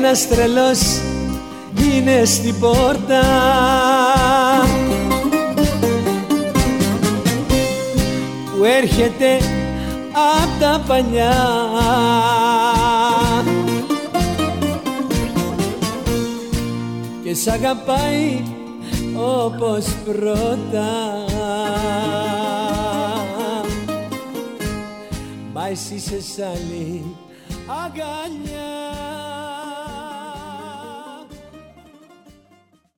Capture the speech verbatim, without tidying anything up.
ένας τρελός είναι στην πόρτα. Που έρχεται απ' τα παλιά και σ' αγαπάει όπως πρώτα. Μα εσύ είσαι σ' άλλη αγκαλιά.